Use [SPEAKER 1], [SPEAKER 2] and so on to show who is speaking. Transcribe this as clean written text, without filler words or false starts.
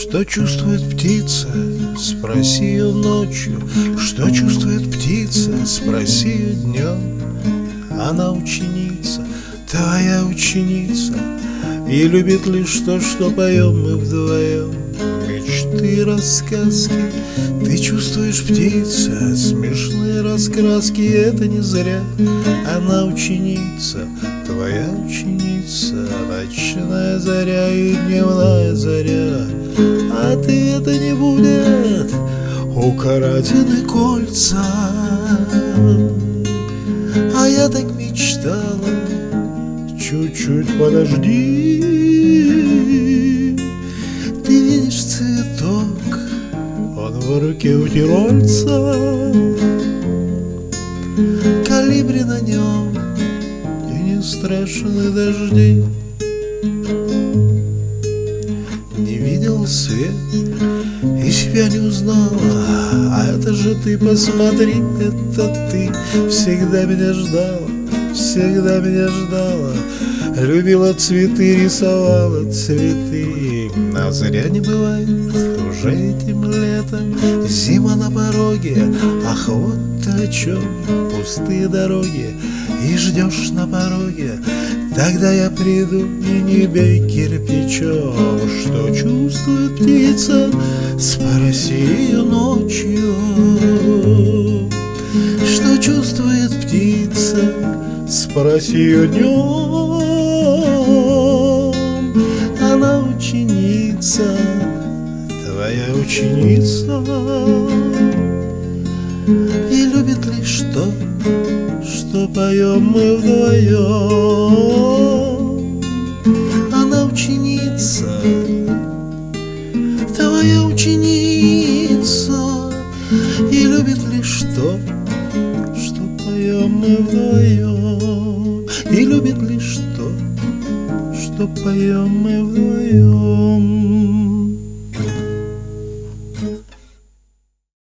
[SPEAKER 1] Что чувствует птица? Спроси ее ночью. Что чувствует птица? Спроси ее днем. Она ученица, твоя ученица, и любит лишь то, что поем мы вдвоем. Мечты, рассказки, ты чувствуешь, птица, смешные раскраски, это не зря. Она ученица, твоя ученица, ночная заря и дневная заря. Ответа не будет, украдены кольца. А я так мечтала, чуть-чуть подожди. Ты видишь цветок, он в руке у тирольца. Калибри на нем, и не страшны дожди. Не видел свет и себя не узнала. А это же ты, посмотри, это ты. Всегда меня ждала, всегда меня ждала. Любила цветы, рисовала цветы. А зря не бывает уже этим летом. Зима на пороге, ах, вот ты о чем. Пустые дороги, и ждешь на пороге. Тогда я приду, и не бей кирпичом. Что чувствует птица? Спроси ее ночью. Что чувствует птица? Спроси ее днем. Она ученица, твоя ученица, и любит лишь то, что поем мы вдвоем. Она ученица, твоя ученица, и любит лишь то, что поем мы вдвоем. И любит лишь то, что поем мы вдвоем.